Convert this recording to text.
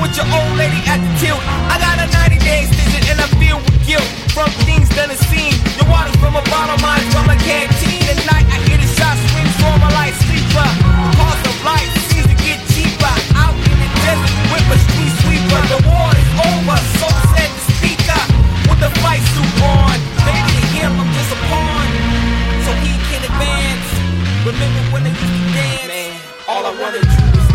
with your old lady at the tilt. I got a 90-day extension and I feel with guilt from things done and seen. Your water's from a bottle, mine's from a canteen. At night I hear the shots swing for my light sleeper. The cost of life seems to get cheaper. Out in the desert with a street sweeper. The war is over, so said the speaker with the fight suit on. Maybe to him I'm just a pawn, so he can advance. Remember when I used to dance? Man, all I wanted to do was